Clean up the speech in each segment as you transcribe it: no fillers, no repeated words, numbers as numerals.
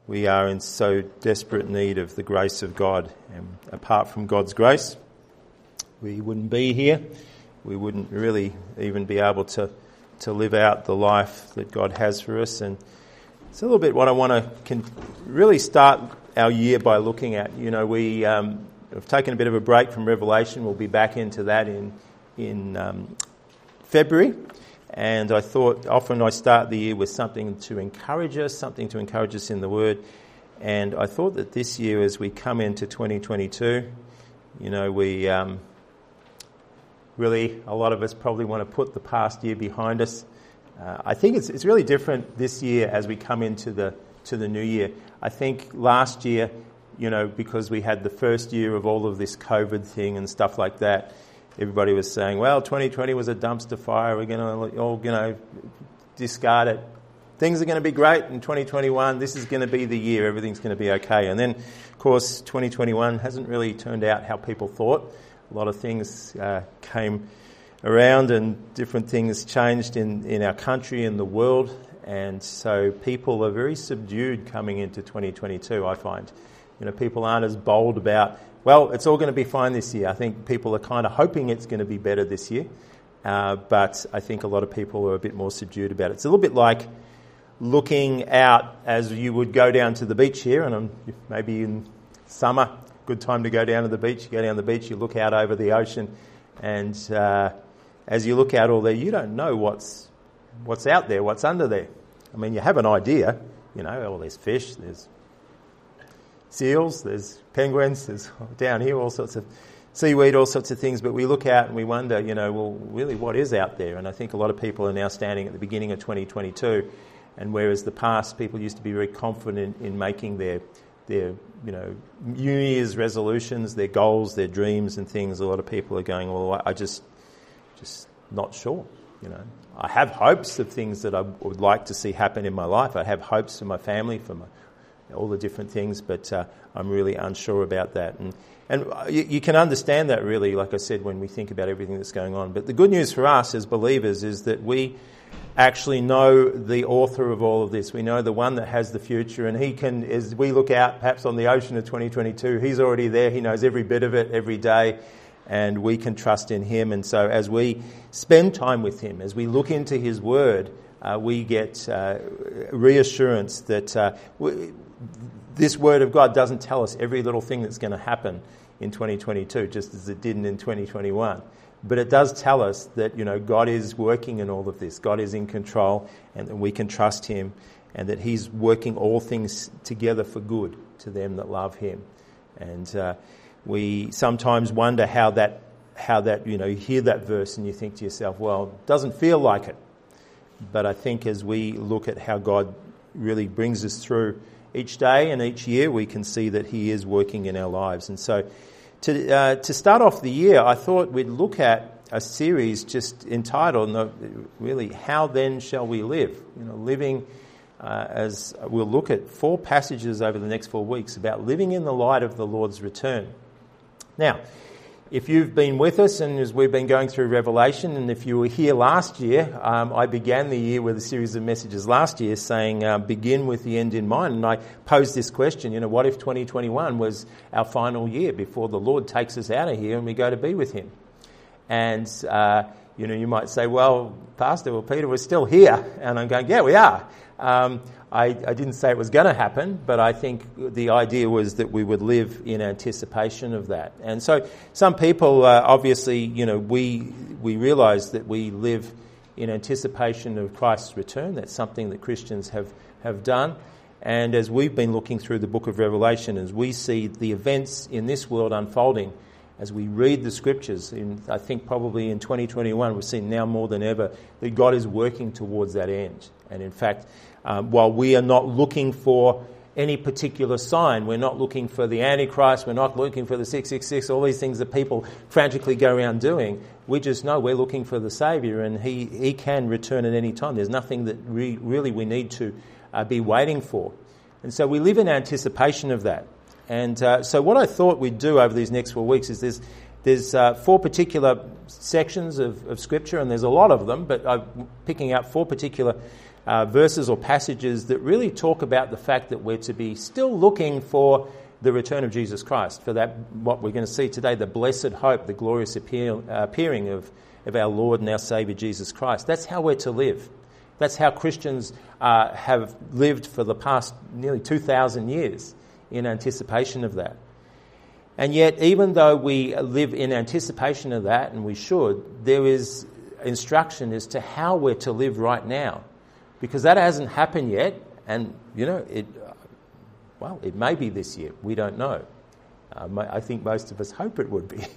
We are in so desperate need of the grace of God. And apart from God's grace, we wouldn't be here. We wouldn't really even be able to live out the life that God has for us. And it's a little bit what I want to really start our year by looking at. You know, we have taken a bit of a break from Revelation. We'll be back into that in February. And I thought often I start the year with something to encourage us in the Word. And I thought that this year, as we come into 2022, you know, we really, a lot of us probably want to put the past year behind us. I think it's really different this year as we come into the new year. I think last year, you know, because we had the first year of all of this COVID thing and stuff like that, everybody was saying, well, 2020 was a dumpster fire. We're all going to discard it. Things are going to be great in 2021. This is going to be the year. Everything's going to be okay. And then, of course, 2021 hasn't really turned out how people thought. A lot of things came around and different things changed in our country and the world. And so people are very subdued coming into 2022, I find. You know, people aren't as bold about, well, it's all going to be fine this year. I think people are kind of hoping it's going to be better this year. But I think a lot of people are a bit more subdued about it. It's a little bit like looking out as you would go down to the beach here, and maybe in summer, good time to go down to the beach. You go down the beach, you look out over the ocean, and as you look out all there, you don't know what's out there, what's under there. I mean, you have an idea, you know, well, there's fish, there's seals, there's penguins, there's down here all sorts of seaweed, all sorts of things, but we look out and we wonder, you know, well, really what is out there? And I think a lot of people are now standing at the beginning of 2022, and whereas the past people used to be very confident in making their you know, New Year's resolutions, their goals, their dreams and things, a lot of people are going, well, I just not sure, you know. I have hopes of things that I would like to see happen in my life. I have hopes for my family, for all the different things, but I'm really unsure about that. And you can understand that really, like I said, when we think about everything that's going on. But the good news for us as believers is that we actually know the author of all of this. We know the one that has the future, and he can, as we look out perhaps on the ocean of 2022, he's already there. He knows every bit of it every day, and we can trust in him. And so as we spend time with him, as we look into his word, we get reassurance that this word of God doesn't tell us every little thing that's going to happen in 2022, just as it didn't in 2021. But it does tell us that, you know, God is working in all of this. God is in control, and that we can trust him, and that he's working all things together for good to them that love him. And we sometimes wonder how that, you know, you hear that verse and you think to yourself, well, it doesn't feel like it. But I think as we look at how God really brings us through each day and each year, we can see that he is working in our lives. And so to start off the year, I thought we'd look at a series just entitled, really, How Then Shall We Live? You know, living, as we'll look at 4 passages over the next 4 weeks about living in the light of the Lord's return. Now, if you've been with us and as we've been going through Revelation, and if you were here last year, I began the year with a series of messages last year saying, begin with the end in mind. And I posed this question, you know, what if 2021 was our final year before the Lord takes us out of here and we go to be with him? And, you know, you might say, well, Pastor, Peter, we're still here. And I'm going, yeah, we are. I didn't say it was going to happen, but I think the idea was that we would live in anticipation of that. And so some people, obviously, you know, we realise that we live in anticipation of Christ's return. That's something that Christians have done. And as we've been looking through the book of Revelation, as we see the events in this world unfolding, as we read the scriptures, I think probably in 2021 we've seen now more than ever that God is working towards that end. And in fact, while we are not looking for any particular sign, we're not looking for the Antichrist, we're not looking for the 666, all these things that people frantically go around doing, we just know we're looking for the Saviour, and he can return at any time. There's nothing that really we need to be waiting for. And so we live in anticipation of that. And so what I thought we'd do over these next 4 weeks is there's 4 particular sections of Scripture, and there's a lot of them, but I'm picking out 4 particular verses or passages that really talk about the fact that we're to be still looking for the return of Jesus Christ, for that, what we're going to see today, the blessed hope, the glorious appearing of our Lord and our Saviour Jesus Christ. That's how we're to live. That's how Christians have lived for the past nearly 2,000 years, in anticipation of that. And yet, even though we live in anticipation of that, and we should, there is instruction as to how we're to live right now. Because that hasn't happened yet, and, it may be this year. We don't know. I think most of us hope it would be.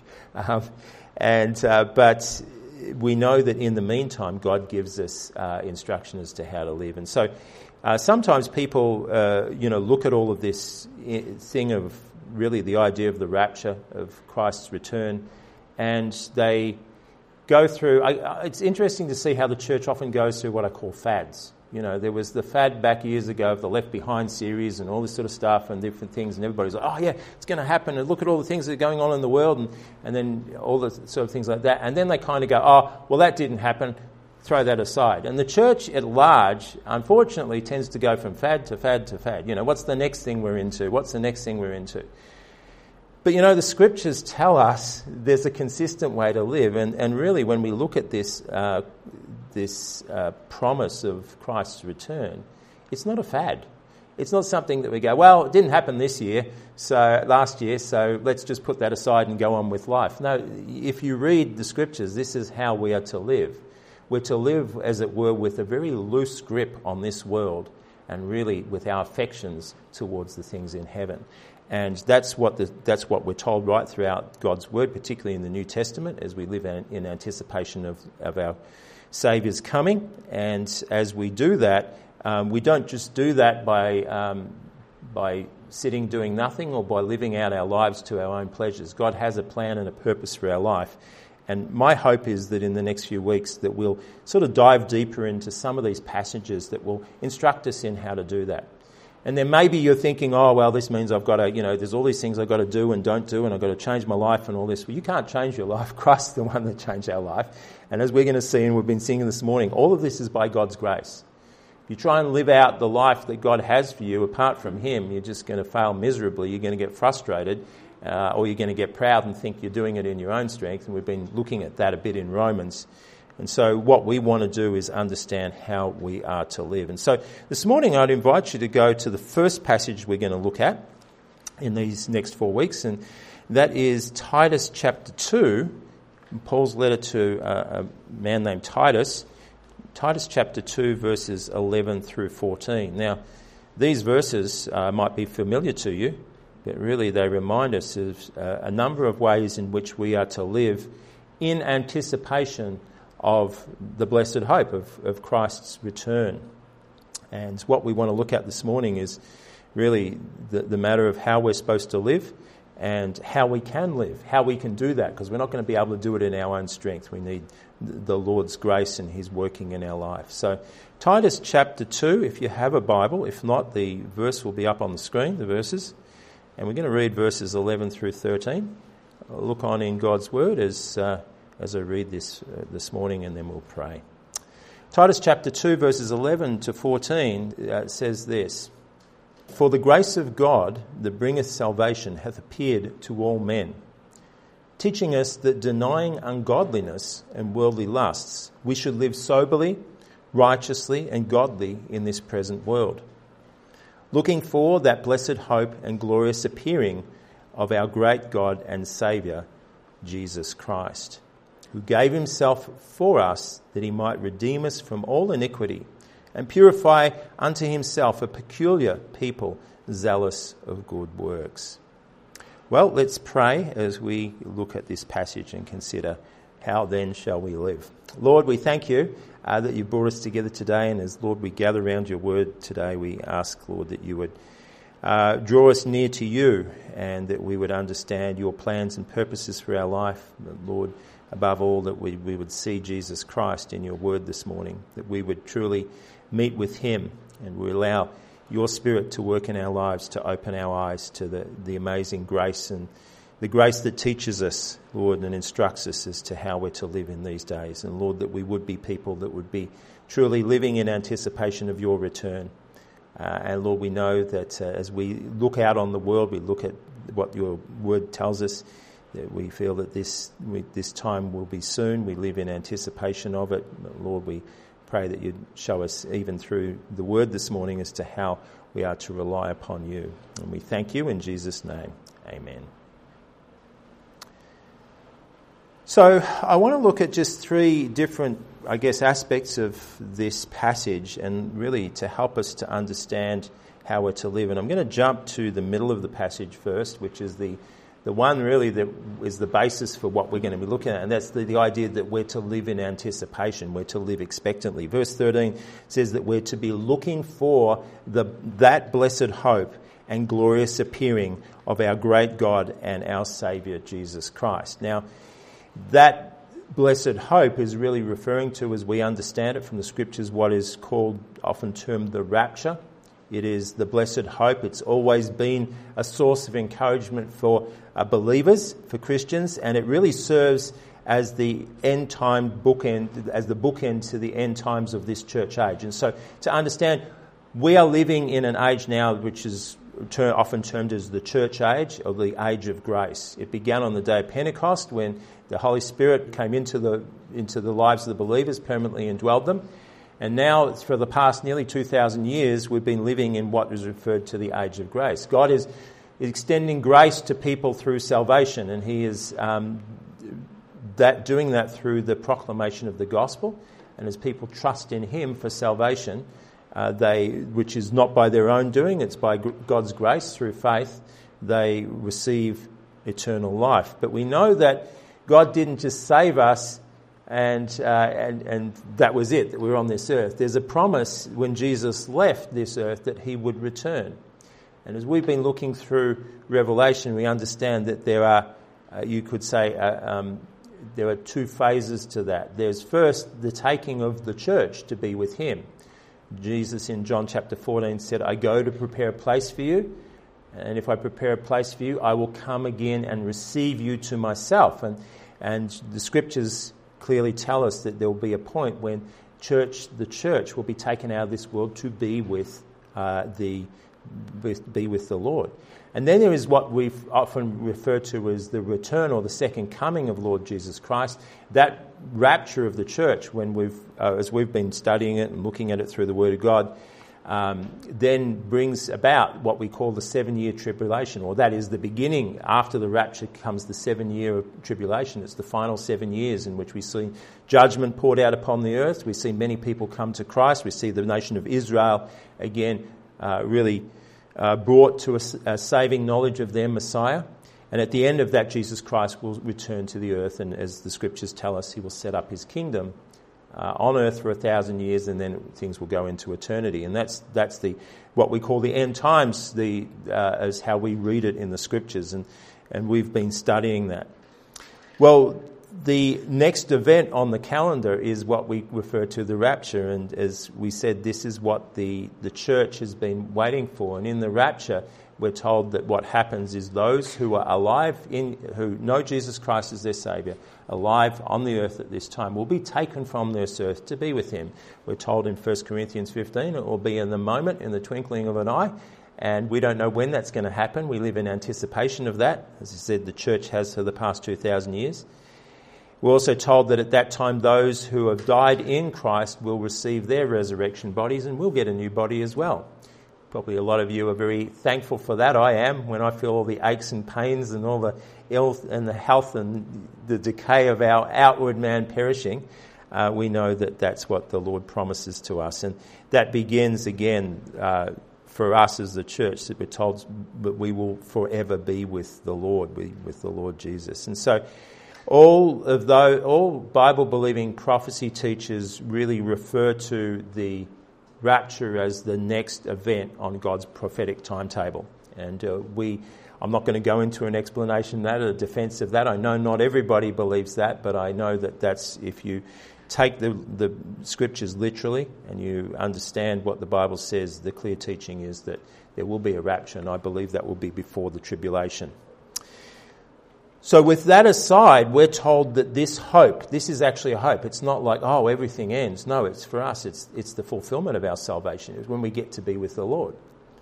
But we know that in the meantime, God gives us instruction as to how to live. And so sometimes people, look at all of this thing of really the idea of the rapture, of Christ's return, and they go through... it's interesting to see how the church often goes through what I call fads. There was the fad back years ago of the Left Behind series and all this sort of stuff and different things, and everybody's like, oh yeah, it's going to happen, and look at all the things that are going on in the world, and then all the sort of things like that. And then they kind of go, oh, well, that didn't happen, throw that aside. And the church at large, unfortunately, tends to go from fad to fad to fad. What's the next thing we're into? What's the next thing we're into? But the scriptures tell us there's a consistent way to live, and really when we look at this promise of Christ's return, it's not a fad. It's not something that we go, well, it didn't happen last year, so let's just put that aside and go on with life. No, if you read the scriptures, this is how we are to live. We're to live, as it were, with a very loose grip on this world, and really with our affections towards the things in heaven. And that's what we're told right throughout God's word, particularly in the New Testament, as we live in anticipation of our Saviour's coming. And as we do that, we don't just do that by sitting doing nothing or by living out our lives to our own pleasures. God has a plan and a purpose for our life. And my hope is that in the next few weeks that we'll sort of dive deeper into some of these passages that will instruct us in how to do that. And then maybe you're thinking, oh, well, this means I've got to, there's all these things I've got to do and don't do, and I've got to change my life and all this. Well, you can't change your life. Christ's the one that changed our life. And as we're going to see, and we've been singing this morning, all of this is by God's grace. If you try and live out the life that God has for you apart from Him, you're just going to fail miserably. You're going to get frustrated, or you're going to get proud and think you're doing it in your own strength. And we've been looking at that a bit in Romans. And so what we want to do is understand how we are to live. And so this morning I'd invite you to go to the first passage we're going to look at in these next 4 weeks, and that is Titus chapter 2, Paul's letter to a man named Titus. Titus chapter 2, verses 11 through 14. Now, these verses might be familiar to you, but really they remind us of a number of ways in which we are to live in anticipation of the blessed hope of Christ's return. And what we want to look at this morning is really the matter of how we're supposed to live and how we can live, how we can do that, because we're not going to be able to do it in our own strength. We need the Lord's grace and His working in our life. So Titus chapter 2, if you have a Bible, if not, the verse will be up on the screen, the verses. And we're going to read verses 11 through 13. I'll look on in God's Word as I read this morning, and then we'll pray. Titus chapter 2, verses 11 to 14 says this: For the grace of God that bringeth salvation hath appeared to all men, teaching us that denying ungodliness and worldly lusts, we should live soberly, righteously and godly in this present world, looking for that blessed hope and glorious appearing of our great God and Saviour, Jesus Christ, who gave Himself for us that He might redeem us from all iniquity and purify unto Himself a peculiar people, zealous of good works. Well, let's pray as we look at this passage and consider how then shall we live. Lord, we thank You that You brought us together today, and as, Lord, we gather around Your word today, we ask, Lord, that You would draw us near to You, and that we would understand Your plans and purposes for our life. Lord, above all, that we would see Jesus Christ in Your word this morning, that we would truly meet with Him, and we allow Your Spirit to work in our lives, to open our eyes to the amazing grace and the grace that teaches us, Lord, and instructs us as to how we're to live in these days. And Lord, that we would be people that would be truly living in anticipation of your return. And Lord, we know that as we look out on the world, we look at what your word tells us, that we feel that this time will be soon. We live in anticipation of it. Lord, we pray that you'd show us even through the word this morning as to how we are to rely upon you. And we thank you in Jesus' name. Amen. So I want to look at just three different, aspects of this passage, and really to help us to understand how we're to live. And I'm going to jump to the middle of the passage first, which is the one really that is the basis for what we're going to be looking at, and that's the idea that we're to live in anticipation, we're to live expectantly. Verse 13 says that we're to be looking for that blessed hope and glorious appearing of our great God and our Saviour, Jesus Christ. Now, that blessed hope is really referring to, as we understand it from the Scriptures, what is called, often termed, the rapture. It is the blessed hope. It's always been a source of encouragement for believers, for Christians, and it really serves as the end time bookend, as the bookend to the end times of this church age. And so, to understand, we are living in an age now which is often termed as the church age, or the age of grace. It began on the day of Pentecost, when the Holy Spirit came into the lives of the believers, permanently indwelled them. And now, for the past nearly 2,000 years, we've been living in what is referred to the age of grace. God is extending grace to people through salvation, and He is doing that through the proclamation of the gospel. And as people trust in Him for salvation, which is not by their own doing, it's by God's grace through faith, they receive eternal life. But we know that God didn't just save us and that was it, that we were on this earth. There's a promise when Jesus left this earth that He would return. And as we've been looking through Revelation, we understand that there are, you could say, there are two phases to that. There's first the taking of the church to be with Him. Jesus in John chapter 14 said, I go to prepare a place for you, and if I prepare a place for you, I will come again and receive you to myself. And the Scriptures clearly tell us that there will be a point when the church will be taken out of this world to be with the Lord. And then there is what we've often referred to as the return, or the second coming of Lord Jesus Christ. That rapture of the church, when as we've been studying it and looking at it through the Word of God, then brings about what we call the 7-year tribulation, or that is the beginning. After the rapture comes the 7-year tribulation. It's the final 7 years in which we see judgment poured out upon the earth. We see many people come to Christ. We see the nation of Israel again really brought to a saving knowledge of their Messiah. And at the end of that, Jesus Christ will return to the earth, and as the Scriptures tell us, He will set up His kingdom on earth for 1,000 years, and then things will go into eternity. And that's what we call the end times, as how we read it in the Scriptures, and we've been studying that. Well, the next event on the calendar is what we refer to the rapture, and as we said, this is what the church has been waiting for. And in the rapture, we're told that what happens is those who are alive, who know Jesus Christ as their Saviour, alive on the earth at this time, will be taken from this earth to be with Him. We're told in 1 Corinthians 15 it will be in the moment, in the twinkling of an eye, and we don't know when that's going to happen. We live in anticipation of that, as I said, the church has for the past 2,000 years. We're also told that at that time those who have died in Christ will receive their resurrection bodies, and will get a new body as well. Probably a lot of you are very thankful for that. I am. When I feel all the aches and pains and all the ill and the health and the decay of our outward man perishing, we know that that's what the Lord promises to us. And that begins again for us as the church, that we're told that we will forever be with the Lord, with the Lord Jesus. And so all Bible-believing prophecy teachers really refer to the rapture as the next event on God's prophetic timetable. And I'm not going to go into an explanation of that or a defense of that. I know not everybody believes that, but I know that that's, if you take the Scriptures literally and you understand what the Bible says, the clear teaching is that there will be a rapture, and I believe that will be before the tribulation. So with that aside, we're told that this hope, this is actually a hope. It's not like, oh, everything ends. No, it's for us. It's the fulfillment of our salvation. It's when we get to be with the Lord.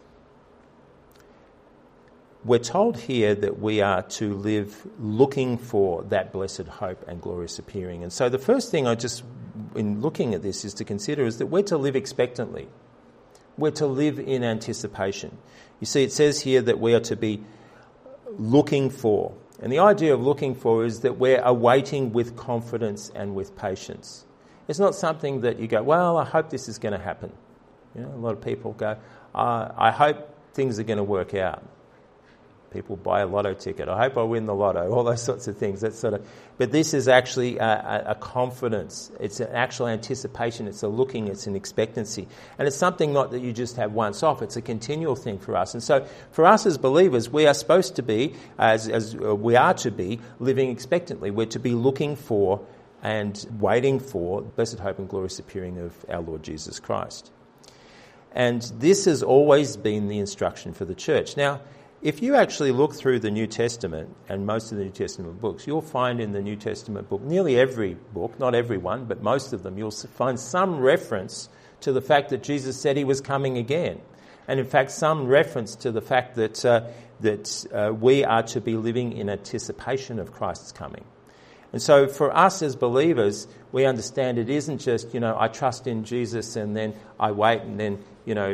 We're told here that we are to live looking for that blessed hope and glorious appearing. And so the first thing in looking at this is to consider is that we're to live expectantly. We're to live in anticipation. You see, it says here that we are to be looking for. And the idea of looking for is that we're awaiting with confidence and with patience. It's not something that you go, well, I hope this is going to happen. You know, a lot of people go, I hope things are going to work out. People buy a lotto ticket. I hope I win the lotto. All those sorts of things. But this is actually a confidence. It's an actual anticipation. It's a looking. It's an expectancy, and it's something not that you just have once off. It's a continual thing for us. And so, for us as believers, we are supposed to be, as we are to be, living expectantly. We're to be looking for and waiting for the blessed hope and glorious appearing of our Lord Jesus Christ. And this has always been the instruction for the church. Now, if you actually look through the New Testament and most of the New Testament books, you'll find in the New Testament book, nearly every book, not every one, but most of them, you'll find some reference to the fact that Jesus said he was coming again. And in fact, some reference to the fact that we are to be living in anticipation of Christ's coming. And so for us as believers, we understand it isn't just, I trust in Jesus and then I wait and then,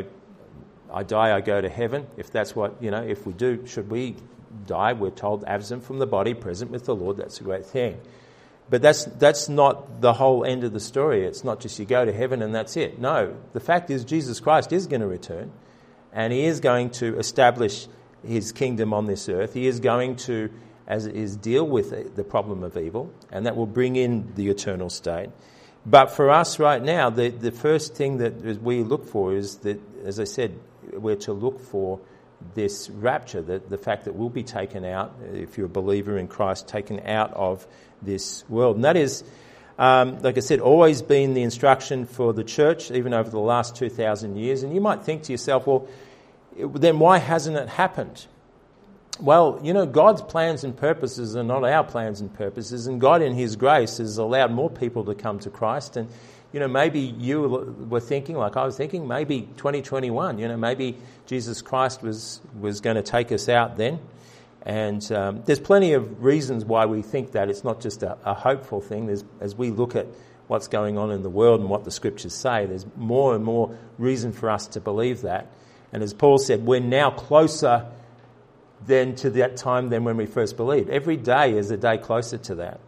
I die, I go to heaven. If that's what, if we do, should we die, we're told absent from the body, present with the Lord. That's a great thing. But that's not the whole end of the story. It's not just you go to heaven and that's it. No, the fact is Jesus Christ is going to return and he is going to establish his kingdom on this earth. He is going to, as it is, deal with the problem of evil, and that will bring in the eternal state. But for us right now, the first thing that we look for is that, as I said, we're to look for this rapture, the fact that we'll be taken out, if you're a believer in Christ, taken out of this world. And that is, like I said, always been the instruction for the church, even over the last 2,000 years. And you might think to yourself, well, then why hasn't it happened? Well, God's plans and purposes are not our plans and purposes, and God in his grace has allowed more people to come to Christ. And, maybe you were thinking, like I was thinking, maybe 2021, maybe Jesus Christ was going to take us out then. And there's plenty of reasons why we think that. It's not just a hopeful thing. As we look at what's going on in the world and what the scriptures say, there's more and more reason for us to believe that. And as Paul said, we're now closer than to that time than when we first believed. Every day is a day closer to that.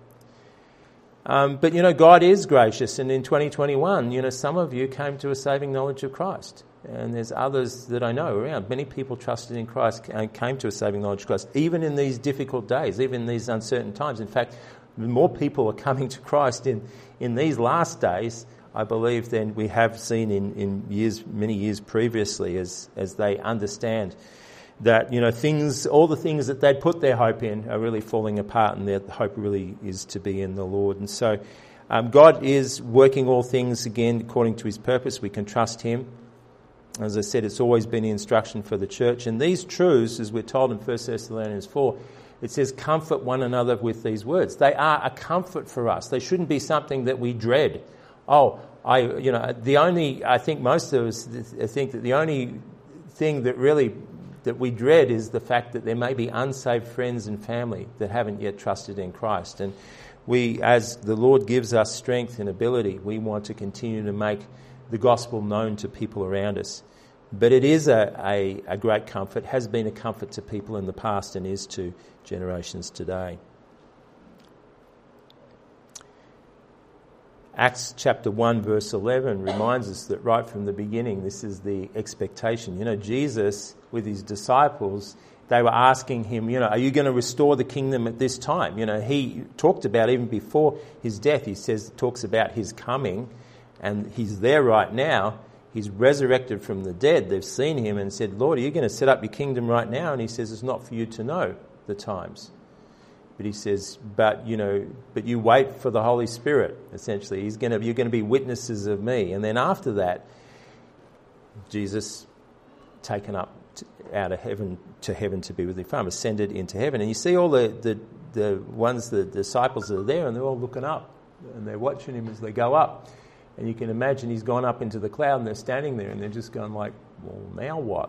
But God is gracious, and in 2021, some of you came to a saving knowledge of Christ, and there's others that I know around. Many people trusted in Christ and came to a saving knowledge of Christ, even in these difficult days, even in these uncertain times. In fact, more people are coming to Christ in these last days, I believe, than we have seen in many years previously, as they understand that all the things that they'd put their hope in are really falling apart, and their hope really is to be in the Lord. And so God is working all things again according to his purpose. We can trust him. As I said, it's always been the instruction for the church. And these truths, as we're told in 1 Thessalonians 4, it says, comfort one another with these words. They are a comfort for us. They shouldn't be something that we dread. I think most of us think that the only thing that we dread is the fact that there may be unsaved friends and family that haven't yet trusted in Christ. And we, as the Lord gives us strength and ability, we want to continue to make the gospel known to people around us. But it is a great comfort, has been a comfort to people in the past and is to generations today. Acts chapter 1 verse 11 reminds us that right from the beginning this is the expectation. Jesus with his disciples, they were asking him, are you going to restore the kingdom at this time? He talked about, even before his death, talks about his coming, and he's there right now. He's resurrected from the dead. They've seen him and said, Lord, are you going to set up your kingdom right now? And he says, it's not for you to know the times. But he says, but you wait for the Holy Spirit, essentially. You're going to be witnesses of me. And then after that, Jesus taken up out of heaven to be with the Father, ascended into heaven. And you see all the the disciples are there, and they're all looking up, and they're watching him as they go up. And you can imagine he's gone up into the cloud, and they're standing there, and they're just going like, well, now what?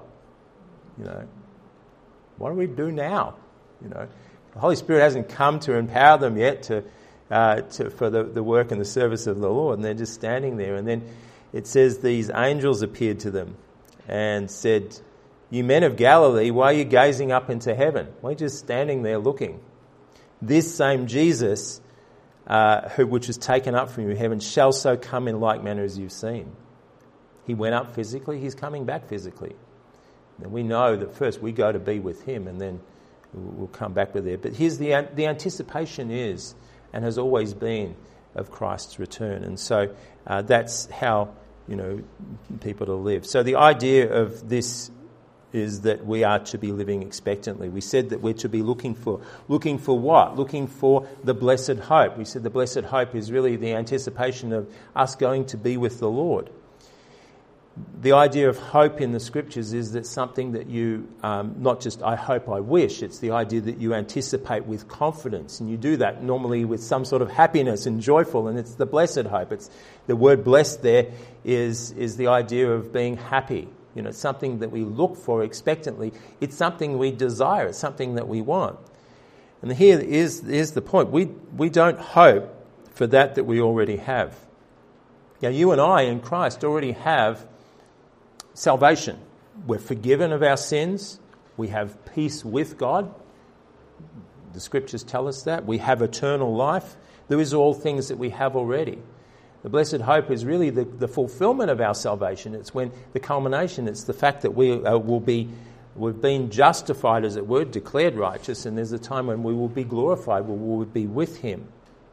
What do we do now? The Holy Spirit hasn't come to empower them yet for the work and the service of the Lord, and they're just standing there. And then it says these angels appeared to them and said, "You men of Galilee, why are you gazing up into heaven? Why are you just standing there looking? This same Jesus, which was taken up from you in heaven, shall so come in like manner as you've seen." He went up physically, he's coming back physically. And we know that first we go to be with him, and then we'll come back with it. But here's the anticipation is, and has always been, of Christ's return. And so that's how, people to live. So the idea of this is that we are to be living expectantly. We said that we're to be looking for what? Looking for the blessed hope. We said the blessed hope is really the anticipation of us going to be with the Lord. The idea of hope in the Scriptures is that something that you, not just I hope, I wish, it's the idea that you anticipate with confidence, and you do that normally with some sort of happiness and joyful, and it's the blessed hope. It's the word blessed there is the idea of being happy. It's something that we look for expectantly. It's something we desire. It's something that we want. And here is the point. We don't hope for that we already have. Now, you and I in Christ already have salvation. We're forgiven of our sins. We have peace with God. The Scriptures tell us that. We have eternal life. There is all things that we have already. The blessed hope is really the fulfillment of our salvation. It's when the culmination, it's the fact that we've been justified, as it were, declared righteous, and there's a time when we will be glorified, we will be with him.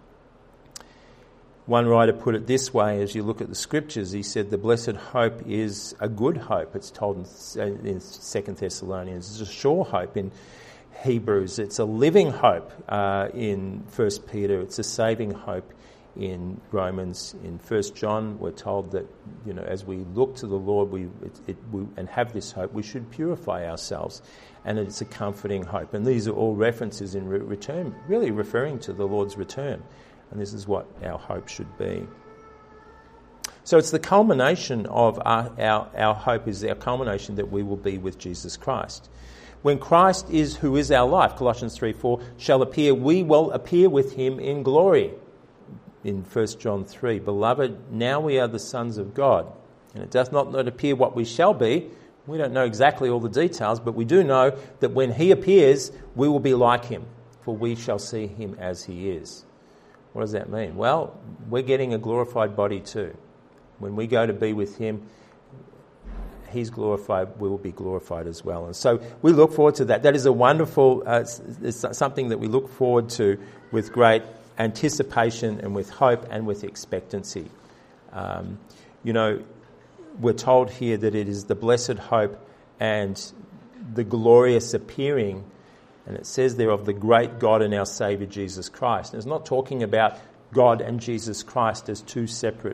One writer put it this way, as you look at the Scriptures, he said the blessed hope is a good hope. It's told in 2 Thessalonians. It's a sure hope in Hebrews. It's a living hope in 1 Peter. It's a saving hope in Romans. In 1 John, we're told that, as we look to the Lord and have this hope, we should purify ourselves. And it's a comforting hope. And these are all references in return, really referring to the Lord's return. And this is what our hope should be. So it's the culmination of our hope, is our culmination that we will be with Jesus Christ. When Christ is who is our life, Colossians 3:4, shall appear, we will appear with him in glory. In 1 John 3, beloved, now we are the sons of God. And it does not appear what we shall be. We don't know exactly all the details, but we do know that when he appears, we will be like him, for we shall see him as he is. What does that mean? Well, we're getting a glorified body too. When we go to be with him, he's glorified, we will be glorified as well. And so we look forward to that. That is a wonderful, it's something that we look forward to with great anticipation and with hope and with expectancy. We're told here that it is the blessed hope and the glorious appearing, and it says there, of the great God and our Saviour Jesus Christ. And it's not talking about God and Jesus Christ as two separate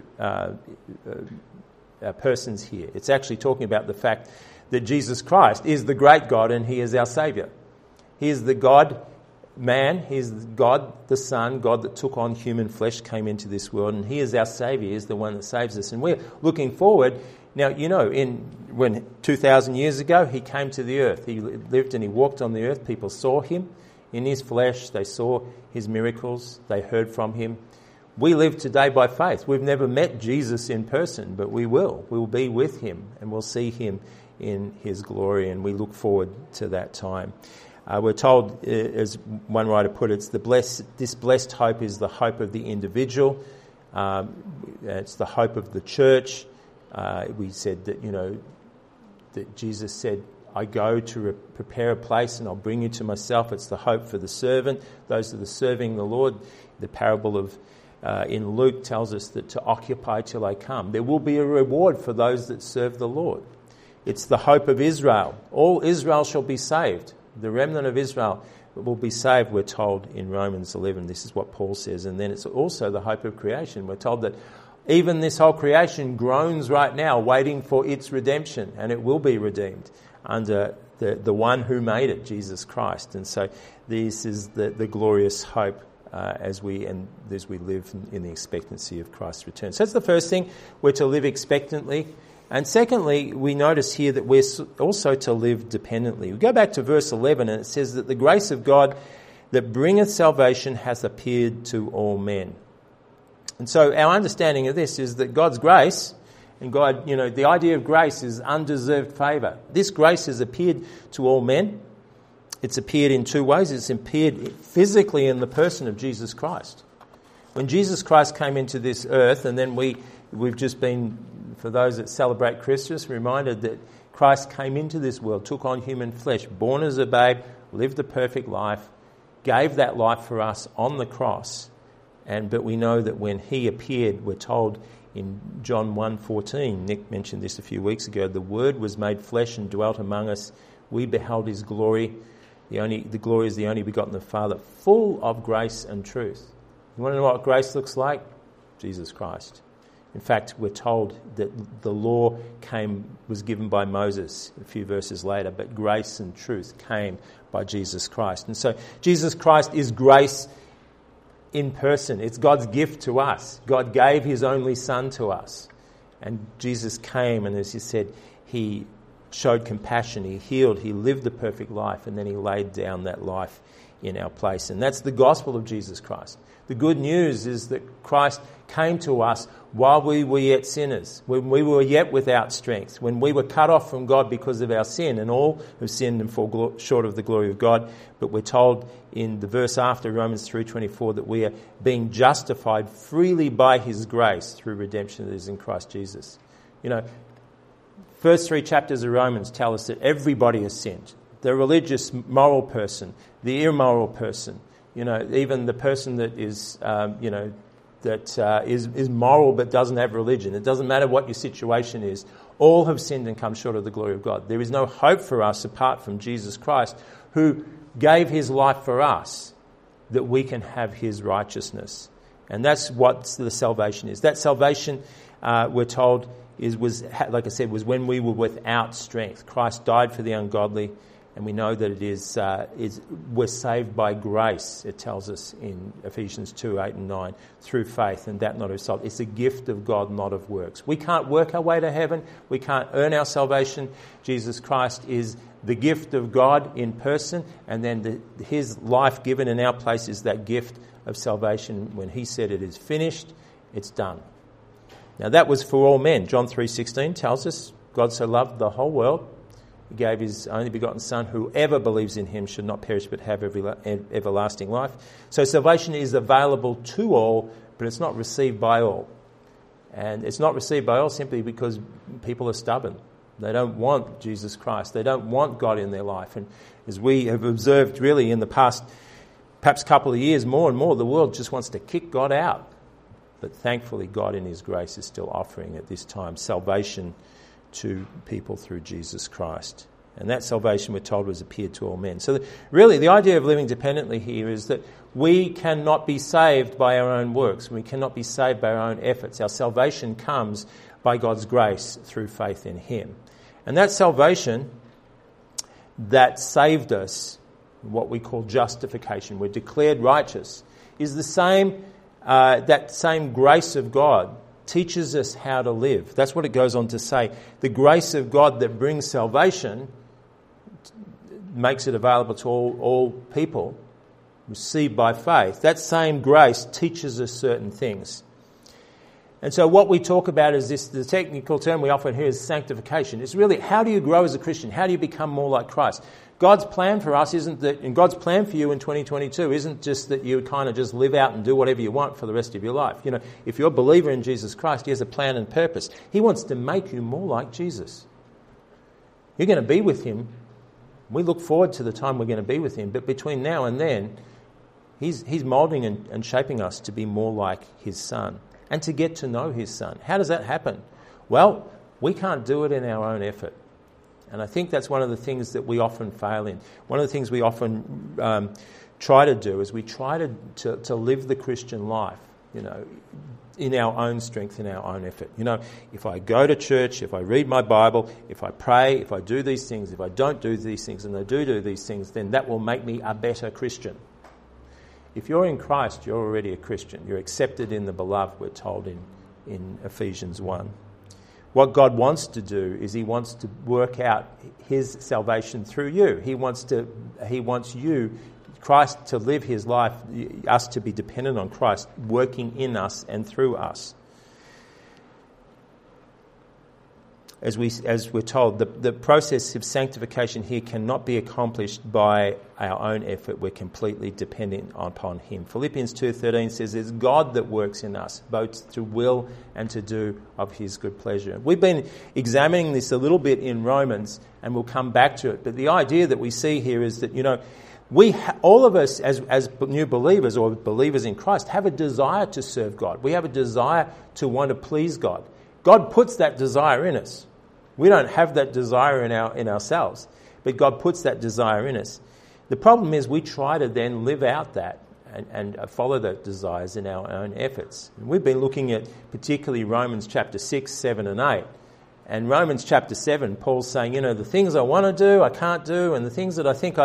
persons here. It's actually talking about the fact that Jesus Christ is the great God and he is our Saviour. He is the God-man, he is God the Son, God that took on human flesh, came into this world, and he is our Saviour, he is the one that saves us. And we're looking forward. Now, when 2,000 years ago he came to the earth, he lived and he walked on the earth, people saw him in his flesh, they saw his miracles, they heard from him. We live today by faith. We've never met Jesus in person, but we will. We will be with him and we'll see him in his glory, and we look forward to that time. We're told, as one writer put it, this blessed hope is the hope of the individual. It's the hope of the church. We said that, that Jesus said, I go to prepare a place and I'll bring you to myself. It's the hope for the servant, those that are serving the Lord. The parable of in Luke tells us that to occupy till I come. There will be a reward for those that serve the Lord. It's the hope of Israel. All Israel shall be saved. The remnant of Israel will be saved, we're told in Romans 11. This is what Paul says. And then it's also the hope of creation. We're told that Even this whole creation groans right now, waiting for its redemption, and it will be redeemed under the one who made it, Jesus Christ. And so this is the glorious hope as we live in the expectancy of Christ's return. So that's the first thing. We're to live expectantly. And secondly, we notice here that we're also to live dependently. We go back to verse 11, and it says that the grace of God that bringeth salvation hath appeared to all men. And so our understanding of this is that God's grace, and God, the idea of grace is undeserved favour. This grace has appeared to all men. It's appeared in two ways. It's appeared physically in the person of Jesus Christ. When Jesus Christ came into this earth, and then we've just been, for those that celebrate Christmas, reminded that Christ came into this world, took on human flesh, born as a babe, lived a perfect life, gave that life for us on the cross. But we know that when he appeared, we're told in John 1:14, Nick mentioned this a few weeks ago, the Word was made flesh and dwelt among us. We beheld his glory. The glory is the only begotten of the Father, full of grace and truth. You want to know what grace looks like? Jesus Christ. In fact, we're told that the law was given by Moses a few verses later, but grace and truth came by Jesus Christ. And so Jesus Christ is grace in person. It's God's gift to us. God gave his only Son to us. And Jesus came, and as he said, he showed compassion, he healed, he lived the perfect life, and then he laid down that life in our place. And that's the gospel of Jesus Christ. The good news is that Christ came to us while we were yet sinners, when we were yet without strength, when we were cut off from God because of our sin, and all have sinned and fall short of the glory of God. But we're told in the verse after, Romans 3:24, that we are being justified freely by his grace through redemption that is in Christ Jesus. First 3 chapters of Romans tell us that everybody has sinned. The religious, moral person, the immoral person, even the person that is, is moral but doesn't have religion. It doesn't matter what your situation is. All have sinned and come short of the glory of God. There is no hope for us apart from Jesus Christ, who gave his life for us, that we can have his righteousness. And that's what the salvation is. That salvation, we're told, was when we were without strength. Christ died for the ungodly, and we know that it is we're saved by grace, it tells us in Ephesians 2:8 and 9, through faith, and that not of yourself. It's a gift of God, not of works. We can't work our way to heaven. We can't earn our salvation. Jesus Christ is the gift of God in person, and then his life given in our place is that gift of salvation. When he said it is finished, it's done. Now that was for all men. John 3:16 tells us, God so loved the whole world, he gave his only begotten Son, whoever believes in him should not perish but have everlasting life. So salvation is available to all, but it's not received by all. And it's not received by all simply because people are stubborn. They don't want Jesus Christ. They don't want God in their life. And as we have observed really in the past, perhaps couple of years, more and more, the world just wants to kick God out. But thankfully, God in his grace is still offering at this time salvation to people through Jesus Christ. And that salvation, we're told, was appeared to all men. So really, the idea of living dependently here is that we cannot be saved by our own works. We cannot be saved by our own efforts. Our salvation comes by God's grace through faith in him. And that salvation that saved us, what we call justification, we're declared righteous, is the same. That same grace of God teaches us how to live. That's what it goes on to say. The grace of God that brings salvation makes it available to all people, received by faith. That same grace teaches us certain things. And so what we talk about is this, the technical term we often hear is sanctification. It's really, how do you grow as a Christian? How do you become more like Christ? God's plan for us isn't that, and God's plan for you in 2022 isn't just that you kind of just live out and do whatever you want for the rest of your life. If you're a believer in Jesus Christ, he has a plan and purpose. He wants to make you more like Jesus. You're going to be with him. We look forward to the time we're going to be with him. But between now and then, he's moulding and shaping us to be more like his Son and to get to know his Son. How does that happen? Well, we can't do it in our own effort. And I think that's one of the things that we often fail in. One of the things we often try to do is we try to live the Christian life. in our own strength, in our own effort. If I go to church, if I read my Bible, if I pray, if I do these things, if I don't do these things and I do these things, then that will make me a better Christian. If you're in Christ, you're already a Christian. You're accepted in the beloved, we're told in Ephesians 1. What God wants to do is he wants to work out his salvation through you. He wants you, Christ, to live his life, us to be dependent on Christ, working in us and through us. As we're told, the process of sanctification here cannot be accomplished by our own effort. We're completely dependent upon him. Philippians 2:13 says it's God that works in us, both to will and to do of his good pleasure. We've been examining this a little bit in Romans, and we'll come back to it. But the idea that we see here is that, all of us as new believers or believers in Christ have a desire to serve God. We have a desire to want to please God. God puts that desire in us. We don't have that desire in ourselves, but God puts that desire in us. The problem is we try to then live out that and follow those desires in our own efforts. And we've been looking at particularly Romans chapter 6, 7 and 8. And Romans chapter 7, Paul's saying, the things I want to do, I can't do, and the things that I think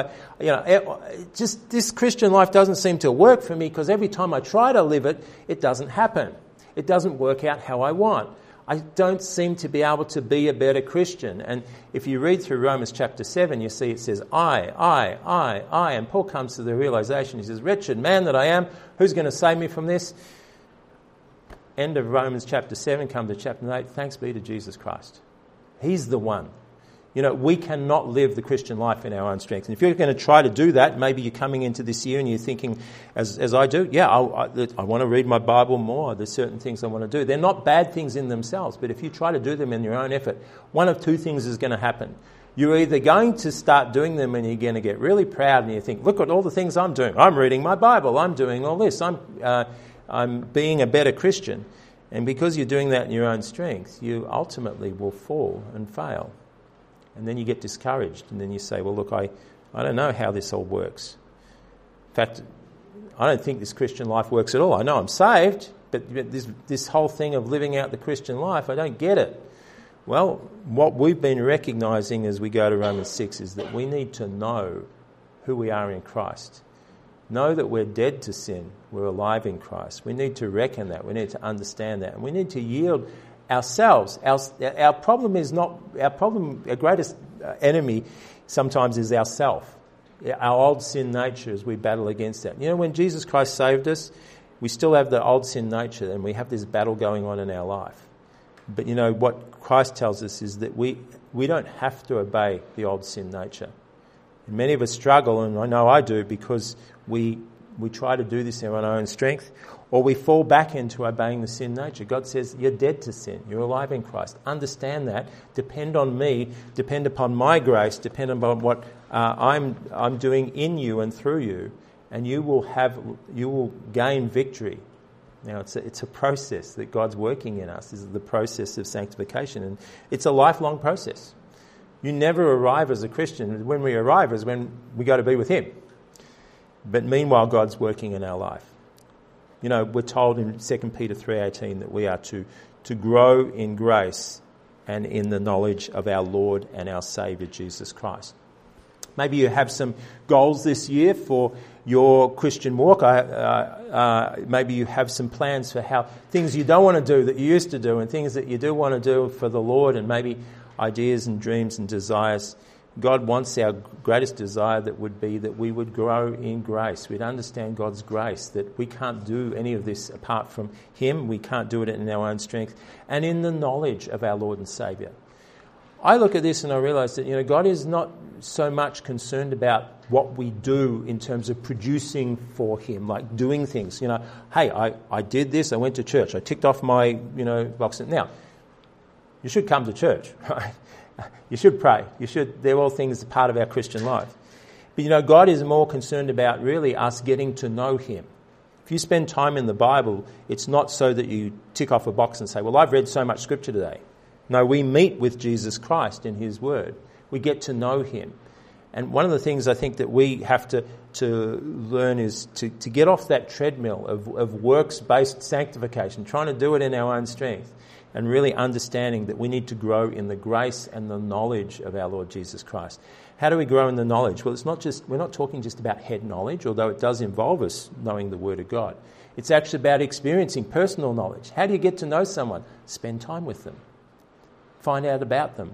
just this Christian life doesn't seem to work for me because every time I try to live it, it doesn't happen. It doesn't work out how I want. I don't seem to be able to be a better Christian. And if you read through Romans chapter 7, you see it says, I. And Paul comes to the realization, he says, wretched man that I am, who's going to save me from this? End of Romans chapter 7, come to chapter 8, thanks be to Jesus Christ. He's the one. We cannot live the Christian life in our own strength. And if you're going to try to do that, maybe you're coming into this year and you're thinking, as I do, I want to read my Bible more. There's certain things I want to do. They're not bad things in themselves, but if you try to do them in your own effort, one of two things is going to happen. You're either going to start doing them and you're going to get really proud and you think, look at all the things I'm doing. I'm reading my Bible. I'm doing all this. I'm being a better Christian. And because you're doing that in your own strength, you ultimately will fall and fail. And then you get discouraged, and then you say, well, look, I don't know how this all works. In fact, I don't think this Christian life works at all. I know I'm saved, but this whole thing of living out the Christian life, I don't get it. Well, what we've been recognising as we go to Romans 6 is that we need to know who we are in Christ. Know that we're dead to sin, we're alive in Christ. We need to reckon that, we need to understand that, and we need to yield ourselves. Our problem is not our greatest enemy sometimes is ourself, our old sin nature as we battle against that. When Jesus Christ saved us, we still have the old sin nature and we have this battle going on in our life. But what Christ tells us is that we don't have to obey the old sin nature. And many of us struggle, and I know I do, because we try to do this in our own strength, or we fall back into obeying the sin nature. God says, you're dead to sin. You're alive in Christ. Understand that. Depend on me. Depend upon my grace. Depend upon what I'm doing in you and through you, and you will gain victory. Now, it's a process that God's working in us. This is the process of sanctification, and it's a lifelong process. You never arrive as a Christian. When we arrive is when we go to be with him. But meanwhile, God's working in our life. We're told in 2 Peter 3:18 that we are to grow in grace and in the knowledge of our Lord and our Saviour, Jesus Christ. Maybe you have some goals this year for your Christian walk. Maybe you have some plans for how things you don't want to do that you used to do, and things that you do want to do for the Lord, and maybe ideas and dreams and desires. God wants our greatest desire that would be that we would grow in grace. We'd understand God's grace, that we can't do any of this apart from him. We can't do it in our own strength. And in the knowledge of our Lord and Saviour. I look at this and I realise that, God is not so much concerned about what we do in terms of producing for him, like doing things. Hey, I did this, I went to church, I ticked off my, box. Now, you should come to church, right? You should pray. They're all things part of our Christian life. But God is more concerned about really us getting to know him. If you spend time in the Bible, it's not so that you tick off a box and say, well, I've read so much scripture today. No, we meet with Jesus Christ in his word. We get to know him. And one of the things I think that we have to learn is to get off that treadmill of works-based sanctification, trying to do it in our own strength, and really understanding that we need to grow in the grace and the knowledge of our Lord Jesus Christ. How do we grow in the knowledge? Well, we're not talking just about head knowledge, although it does involve us knowing the Word of God. It's actually about experiencing personal knowledge. How do you get to know someone? Spend time with them. Find out about them.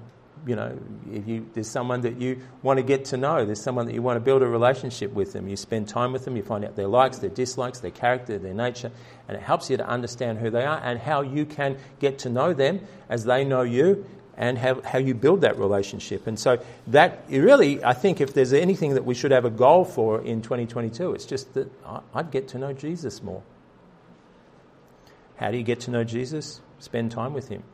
If there's someone that you want to get to know, there's someone that you want to build a relationship with them, you spend time with them, you find out their likes, their dislikes, their character, their nature, and it helps you to understand who they are and how you can get to know them as they know you, and how you build that relationship. And so that really, I think if there's anything that we should have a goal for in 2022, it's just that I'd get to know Jesus more. How do you get to know Jesus? Spend time with him.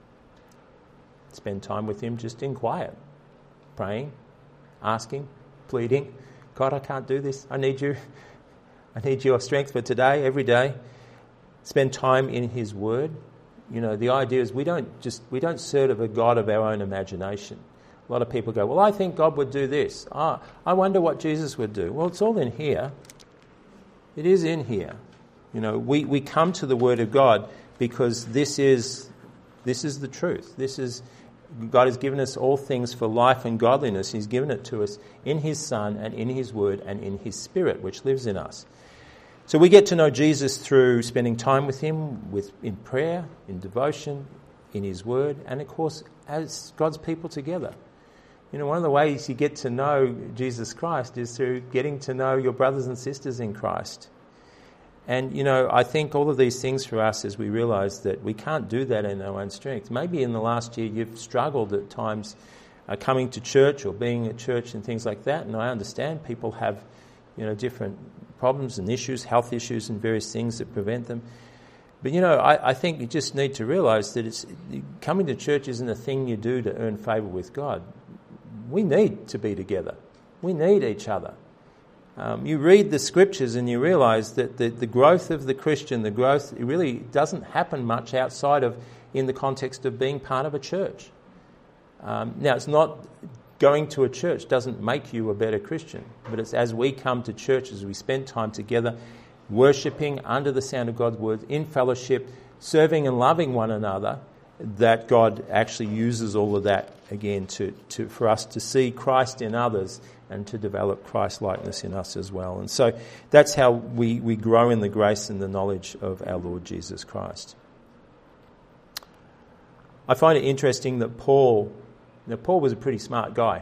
Spend time with him just in quiet, praying, asking, pleading. God, I can't do this. I need you. I need your strength for today, every day. Spend time in his word. The idea is we don't serve a God of our own imagination. A lot of people go, well, I think God would do this. I wonder what Jesus would do. Well, it's all in here. It is in here. We come to the Word of God because this is the truth. God has given us all things for life and godliness. He's given it to us in his Son and in his Word and in his Spirit, which lives in us. So we get to know Jesus through spending time with him, in prayer, in devotion, in his Word, and of course as God's people together. One of the ways you get to know Jesus Christ is through getting to know your brothers and sisters in Christ. And, I think all of these things for us as we realise that we can't do that in our own strength. Maybe in the last year you've struggled at times coming to church or being at church and things like that, and I understand people have, different problems and issues, health issues and various things that prevent them. But, I think you just need to realise that coming to church isn't a thing you do to earn favour with God. We need to be together. We need each other. You read the scriptures and you realise that the growth of the Christian, it really doesn't happen much outside of in the context of being part of a church. Now, it's not going to a church doesn't make you a better Christian, but it's as we come to church, as we spend time together, worshipping under the sound of God's word, in fellowship, serving and loving one another, that God actually uses all of that again for us to see Christ in others and to develop Christ-likeness in us as well. And so that's how we grow in the grace and the knowledge of our Lord Jesus Christ. I find it interesting that Paul was a pretty smart guy.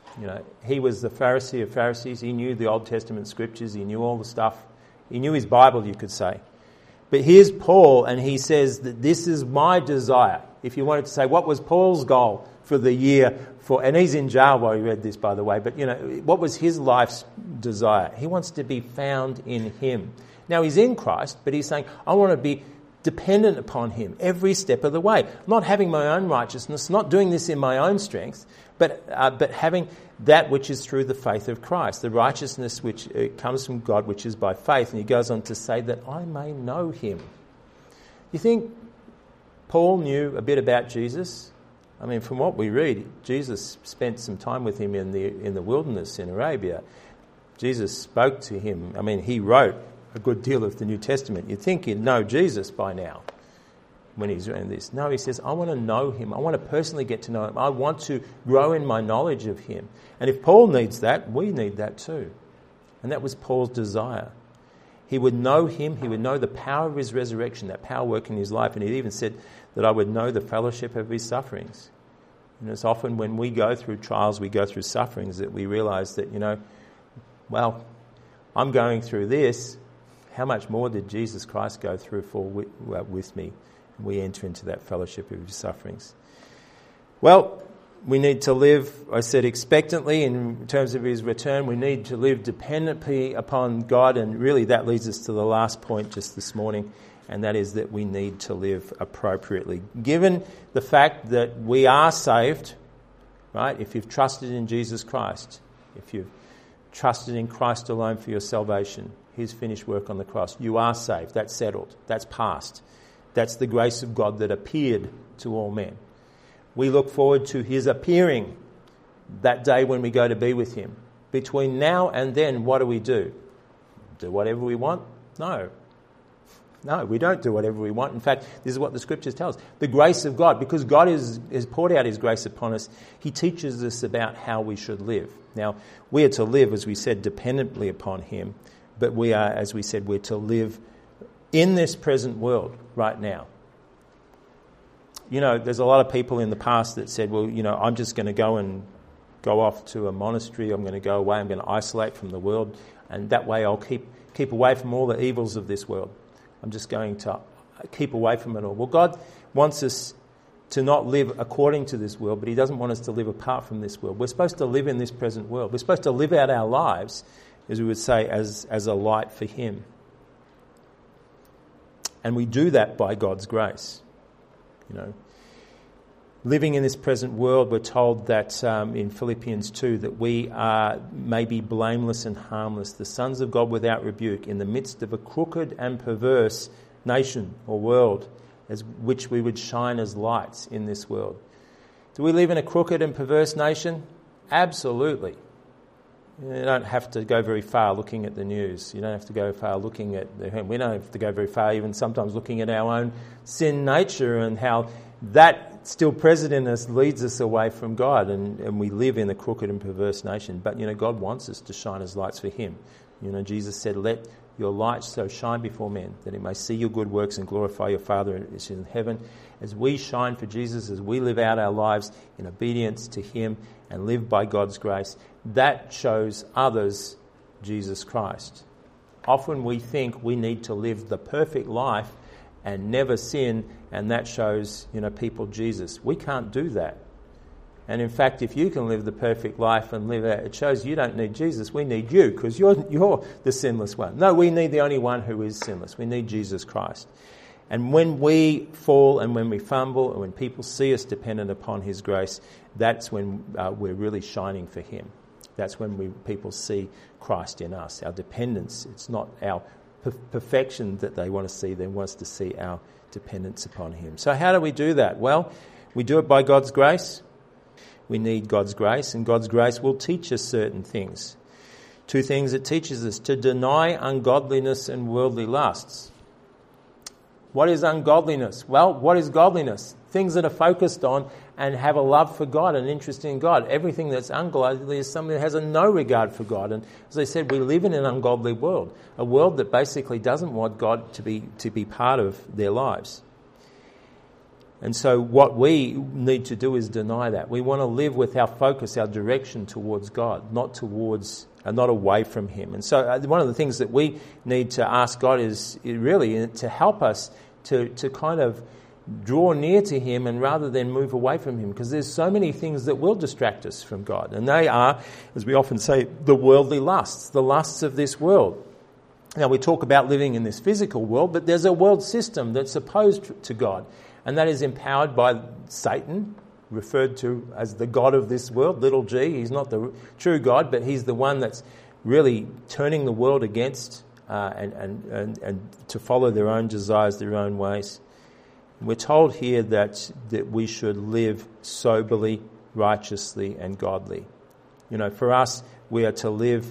He was the Pharisee of Pharisees. He knew the Old Testament scriptures. He knew all the stuff. He knew his Bible, you could say. But here's Paul, and he says that this is my desire. If you wanted to say, what was Paul's goal for the year? And he's in jail while he read this, by the way. But, what was his life's desire? He wants to be found in him. Now, he's in Christ, but he's saying, I want to be dependent upon him every step of the way. Not having my own righteousness, not doing this in my own strength, but having that which is through the faith of Christ, the righteousness which comes from God, which is by faith. And he goes on to say that I may know him. You think Paul knew a bit about Jesus? I mean, from what we read, Jesus spent some time with him in the wilderness in Arabia. Jesus spoke to him. I mean, he wrote a good deal of the New Testament. You'd think he'd know Jesus by now when he's doing this. No, he says, I want to know him. I want to personally get to know him. I want to grow in my knowledge of him. And if Paul needs that, we need that too. And that was Paul's desire. He would know him. He would know the power of his resurrection, that power working in his life. And he even said that I would know the fellowship of his sufferings. And it's often when we go through trials, we go through sufferings, that we realise that, well, I'm going through this. How much more did Jesus Christ go through with me? And we enter into that fellowship of his sufferings. Well, we need to live, I said, expectantly in terms of his return. We need to live dependently upon God. And really that leads us to the last point just this morning, and that is that we need to live appropriately. Given the fact that we are saved, right? If you've trusted in Jesus Christ, if you've trusted in Christ alone for your salvation, his finished work on the cross, you are saved. That's settled. That's past. That's the grace of God that appeared to all men. We look forward to his appearing that day when we go to be with him. Between now and then, what do we do? Do whatever we want? No. No, we don't do whatever we want. In fact, this is what the Scriptures tell us. The grace of God, because God has poured out his grace upon us, he teaches us about how we should live. Now, we are to live, as we said, dependently upon him, but we are, as we said, we're to live in this present world right now. You know, there's a lot of people in the past that said, well, you know, I'm just going to go off to a monastery, I'm going to go away, I'm going to isolate from the world, and that way I'll keep away from all the evils of this world. I'm just going to keep away from it all. Well, God wants us to not live according to this world, but he doesn't want us to live apart from this world. We're supposed to live in this present world. We're supposed to live out our lives, as we would say, as a light for him. And we do that by God's grace. You know, living in this present world, we're told that in Philippians 2 that we may be blameless and harmless, the sons of God without rebuke, in the midst of a crooked and perverse nation or world, as which we would shine as lights in this world. Do we live in a crooked and perverse nation? Absolutely. You don't have to go very far looking at the news. You don't have to go far looking at we don't have to go very far even sometimes looking at our own sin nature and how that still present in us leads us away from God, and we live in a crooked and perverse nation. But, you know, God wants us to shine as lights for him. You know, Jesus said, let your light so shine before men that he may see your good works and glorify your Father who is in heaven. As we shine for Jesus, as we live out our lives in obedience to him and live by God's grace, that shows others Jesus Christ. Often we think we need to live the perfect life and never sin, and that shows, you know, people Jesus. We can't do that. And in fact, if you can live the perfect life and live out, it shows you don't need Jesus. We need you, because you're the sinless one. No, we need the only one who is sinless. We need Jesus Christ. And when we fall and when we fumble and when people see us dependent upon his grace, that's when we're really shining for him. That's when people see Christ in us, our dependence. It's not our perfection that they want to see. They want us to see our dependence upon him. So how do we do that? Well, we do it by God's grace. We need God's grace, and God's grace will teach us certain things. Two things it teaches us: to deny ungodliness and worldly lusts. What is ungodliness? Well, what is godliness? Things that are focused on and have a love for God, an interest in God. Everything that's ungodly is something that has a no regard for God. And as I said, we live in an ungodly world, a world that basically doesn't want God to be part of their lives. And so what we need to do is deny that. We want to live with our focus, our direction towards God, not away from him. And so one of the things that we need to ask God is really to help us to kind of draw near to him and rather than move away from him, because there's so many things that will distract us from God. And they are, as we often say, the worldly lusts, the lusts of this world. Now, we talk about living in this physical world, but there's a world system that's opposed to God. And that is empowered by Satan, referred to as the God of this world, little g. He's not the true God, but he's the one that's really turning the world against and to follow their own desires, their own ways. We're told here that we should live soberly, righteously, and godly. You know, for us, we are to live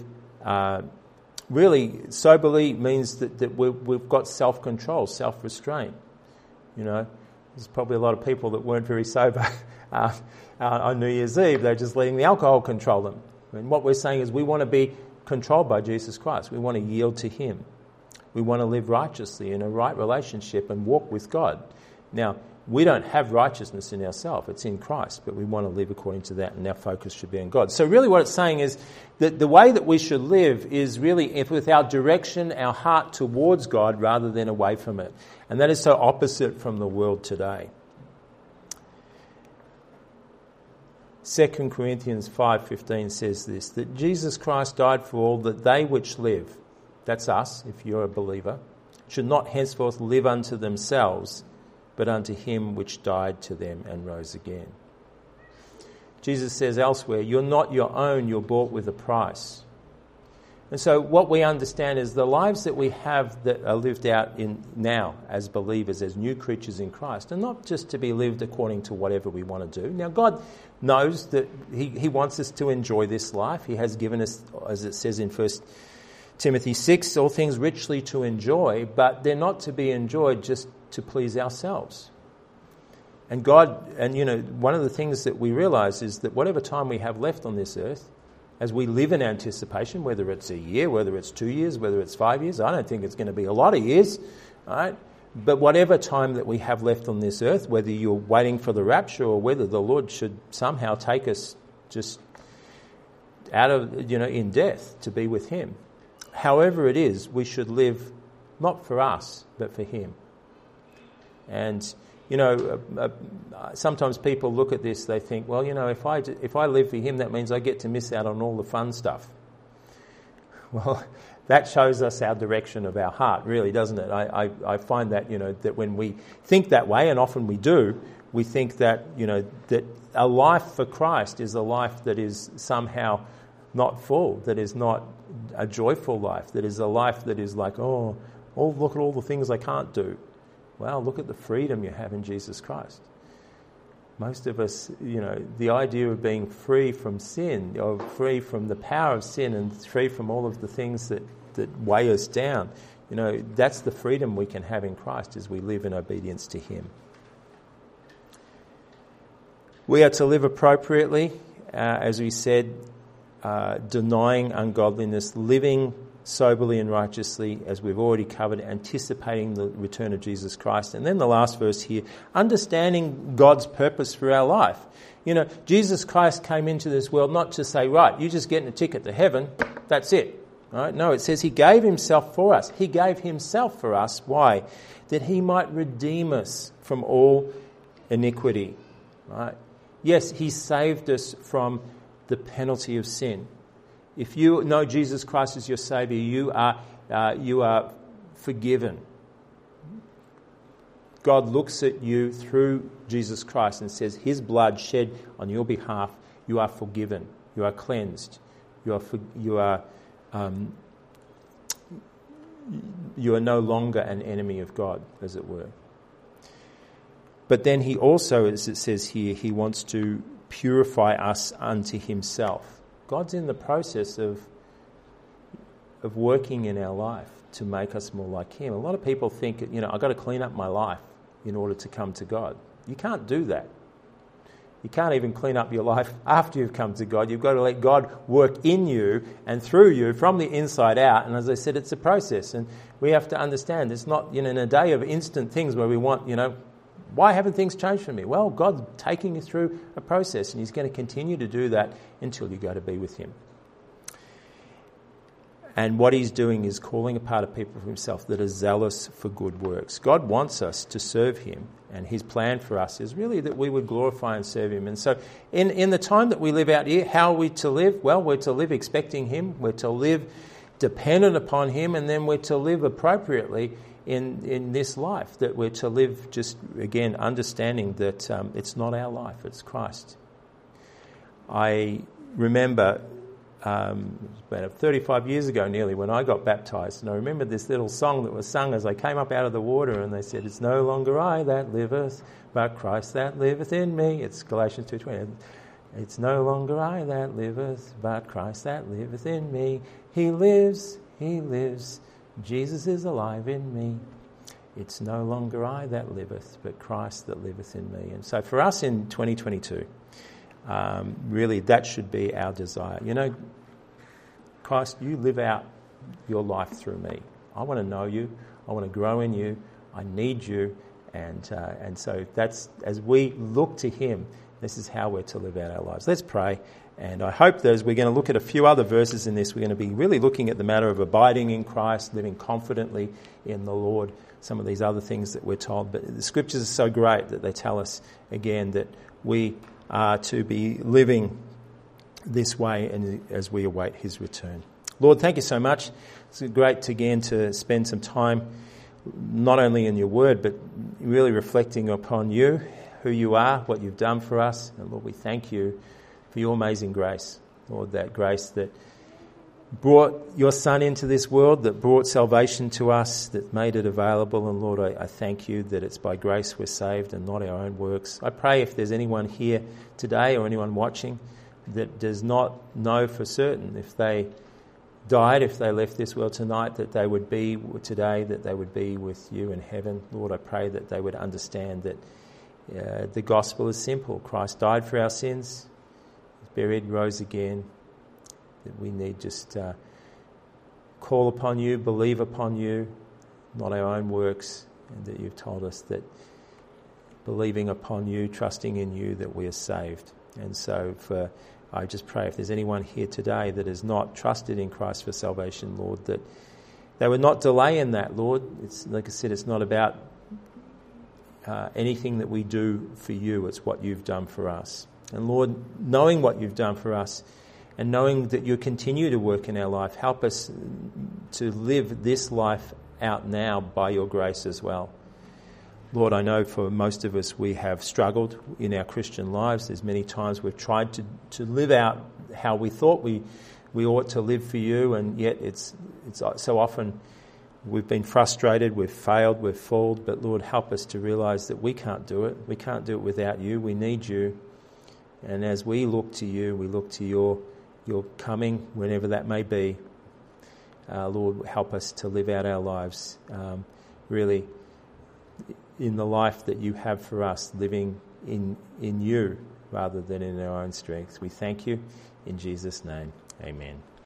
really soberly means that we've got self-control, self-restraint. You know, there's probably a lot of people that weren't very sober on New Year's Eve. They're just letting the alcohol control them. And what we're saying is we want to be controlled by Jesus Christ. We want to yield to him. We want to live righteously in a right relationship and walk with God. Now, we don't have righteousness in ourselves. It's in Christ, but we want to live according to that, and our focus should be on God. So really what it's saying is that the way that we should live is really with our direction, our heart towards God rather than away from it. And that is so opposite from the world today. 2 Corinthians 5:15 says this, that Jesus Christ died for all, that they which live, that's us, if you're a believer, should not henceforth live unto themselves, but unto him which died to them and rose again. Jesus says elsewhere, you're not your own, you're bought with a price. And so what we understand is the lives that we have that are lived out in now as believers, as new creatures in Christ, are not just to be lived according to whatever we want to do. Now, God knows that He wants us to enjoy this life. He has given us, as it says in 1 Timothy 6, all things richly to enjoy, but they're not to be enjoyed just to please ourselves. And God, and one of the things that we realise is that whatever time we have left on this earth, as we live in anticipation, whether it's a year, whether it's 2 years, whether it's 5 years, I don't think it's going to be a lot of years, right? But whatever time that we have left on this earth, whether you're waiting for the rapture or whether the Lord should somehow take us just out of, in death to be with Him. However it is, we should live not for us, but for Him. And sometimes people look at this, they think, well, if I live for Him, that means I get to miss out on all the fun stuff. Well, that shows us our direction of our heart, really, doesn't it? I find that, that when we think that way, and often we do, we think that, that a life for Christ is a life that is somehow not full, that is not a joyful life, that is a life that is like, oh, look at all the things I can't do. Well, look at the freedom you have in Jesus Christ. Most of us, the idea of being free from sin, or free from the power of sin and free from all of the things that weigh us down, that's the freedom we can have in Christ as we live in obedience to Him. We are to live appropriately, as we said, denying ungodliness, living soberly and righteously, as we've already covered, anticipating the return of Jesus Christ. And then the last verse here, understanding God's purpose for our life. Jesus Christ came into this world not to say, right, you're just getting a ticket to heaven, that's it. Right? No, it says He gave Himself for us. He gave Himself for us. Why? That He might redeem us from all iniquity. Right? Yes, He saved us from the penalty of sin. If you know Jesus Christ as your Saviour, you are forgiven. God looks at you through Jesus Christ and says, His blood shed on your behalf, you are forgiven, you are cleansed, you are no longer an enemy of God, as it were. But then He also, as it says here, He wants to purify us unto Himself. God's in the process of working in our life to make us more like Him. A lot of people think, I've got to clean up my life in order to come to God. You can't do that. You can't even clean up your life after you've come to God. You've got to let God work in you and through you from the inside out. And as I said, it's a process. And we have to understand it's not in a day of instant things where we want, why haven't things changed for me? Well, God's taking you through a process, and He's going to continue to do that until you go to be with Him. And what He's doing is calling apart a people for Himself that are zealous for good works. God wants us to serve Him, and His plan for us is really that we would glorify and serve Him. And so in the time that we live out here, how are we to live? Well, we're to live expecting Him, we're to live dependent upon Him, and then we're to live appropriately in this life, that we're to live just, again, understanding that it's not our life, it's Christ. I remember about 35 years ago nearly when I got baptised, and I remember this little song that was sung as I came up out of the water, and they said, it's no longer I that liveth, but Christ that liveth in me. It's Galatians 2:20. It's no longer I that liveth, but Christ that liveth in me. He lives, Jesus is alive in me. It's no longer I that liveth, but Christ that liveth in me. And so for us in 2022, really that should be our desire. Christ, you live out your life through me. I want to know you. I want to grow in you. I need you. And so that's, as we look to Him, this is how we're to live out our lives. Let's pray. And I hope that as we're going to look at a few other verses in this, we're going to be really looking at the matter of abiding in Christ, living confidently in the Lord, some of these other things that we're told. But the Scriptures are so great that they tell us, again, that we are to be living this way and as we await His return. Lord, thank you so much. It's great to spend some time not only in your word, but really reflecting upon you, who you are, what you've done for us. And Lord, we thank you for your amazing grace. Lord, that grace that brought your Son into this world, that brought salvation to us, that made it available. And Lord, I thank you that it's by grace we're saved and not our own works. I pray if there's anyone here today or anyone watching that does not know for certain if they died, if they left this world tonight, that they would be today, that they would be with you in heaven. Lord, I pray that they would understand that the gospel is simple. Christ died for our sins, was buried, rose again. That we need just call upon you, believe upon you, not our own works, and that you've told us that believing upon you, trusting in you, that we are saved. And so I just pray if there's anyone here today that has not trusted in Christ for salvation, Lord, that they would not delay in that, Lord. It's like I said, it's not about anything that we do for you, it's what you've done for us. And Lord, knowing what you've done for us, and knowing that you continue to work in our life, help us to live this life out now by your grace as well. Lord, I know for most of us we have struggled in our Christian lives. There's many times we've tried to live out how we thought we ought to live for you, and yet it's so often we've been frustrated, we've failed, we've fallen. But Lord, help us to realise that we can't do it. We can't do it without you. We need you. And as we look to you, we look to your coming, whenever that may be. Lord, help us to live out our lives really in the life that you have for us, living in you rather than in our own strength. We thank you in Jesus' name. Amen.